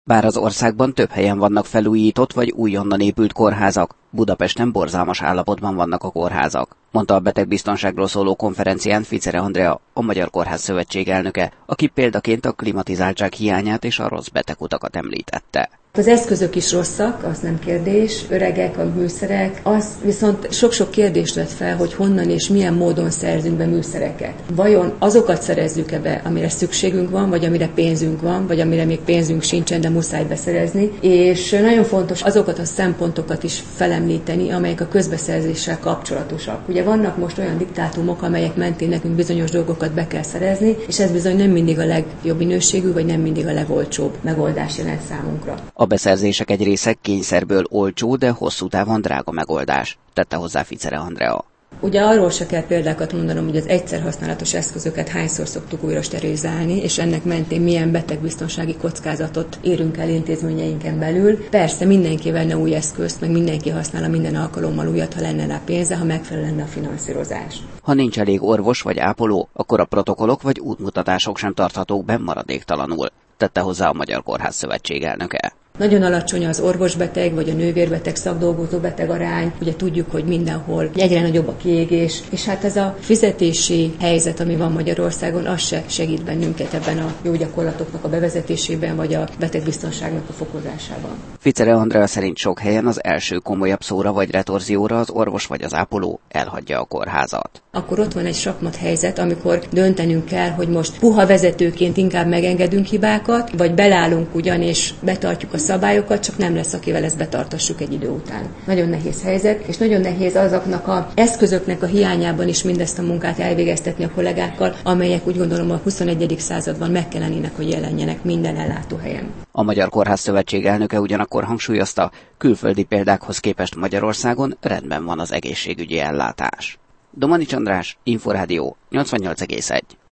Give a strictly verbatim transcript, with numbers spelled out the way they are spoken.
Bár az országban több helyen vannak felújított vagy újonnan épült kórházak, Budapesten borzalmas állapotban vannak a kórházak, mondta a betegbiztonságról szóló konferencián Ficere Andrea, a Magyar Kórház Szövetség elnöke, aki példaként a klimatizáltság hiányát és a rossz betegutakat említette. Az eszközök is rosszak, az nem kérdés, öregek a műszerek, az viszont sok-sok kérdést vet fel, hogy honnan és milyen módon szerzünk be műszereket. Vajon azokat szerezzük-e be, amire szükségünk van, vagy amire pénzünk van, vagy amire még pénzünk sincsen, de muszáj beszerezni. És nagyon fontos azokat a szempontokat is felemlíteni, amelyek a közbeszerzéssel kapcsolatosak. Ugye vannak most olyan diktátumok, amelyek mentén nekünk bizonyos dolgokat be kell szerezni, és ez bizony nem mindig a legjobb minőségű, vagy nem mindig a legolcsóbb megoldás jelent számunkra. A beszerzések egy része kényszerből olcsó, de hosszú távon drága megoldás, tette hozzá Ficere Andrea. Ugye arról se kell példákat mondanom, hogy az egyszer használatos eszközöket hányszor szoktuk újra sterilizálni, és ennek mentén milyen betegbiztonsági kockázatot érünk el intézményeinken belül. Persze mindenki venne új eszközt, meg mindenki használna minden alkalommal újat, ha lenne rá pénze, ha megfelelő lenne a finanszírozás. Ha nincs elég orvos vagy ápoló, akkor a protokollok vagy útmutatások sem tarthatók benn maradéktalanul, tette hozzá a Magyar Kórház Szövetség elnöke. Nagyon alacsony az orvosbeteg vagy a nővérbeteg szakdolgozó beteg arány, ugye tudjuk, hogy mindenhol egyre nagyobb a kiégés, és hát ez a fizetési helyzet, ami van Magyarországon, az se segít bennünket ebben a jó gyakorlatoknak a bevezetésében, vagy a betegbiztonságnak a fokozásában. Ficere Andrea szerint sok helyen az első komolyabb szóra vagy retorzióra az orvos vagy az ápoló elhagyja a kórházat. Akkor ott van egy sakmat helyzet, amikor döntenünk kell, hogy most puha vezetőként inkább megengedünk hibákat, vagy belállunk ugyan és betartjuk a szabályokat, csak nem lesz, akivel ezt betartassuk egy idő után. Nagyon nehéz helyzet, és nagyon nehéz azoknak az eszközöknek a hiányában is mindezt a munkát elvégeztetni a kollégákkal, amelyek úgy gondolom a huszonegyedik században meg kellenének, hogy jelenjenek minden ellátóhelyen. A Magyar Kórház Szövetség elnöke ugyanakkor hangsúlyozta, külföldi példákhoz képest Magyarországon rendben van az egészségügyi ellátás. Domanics András, Inforádió nyolcvannyolc egész egy.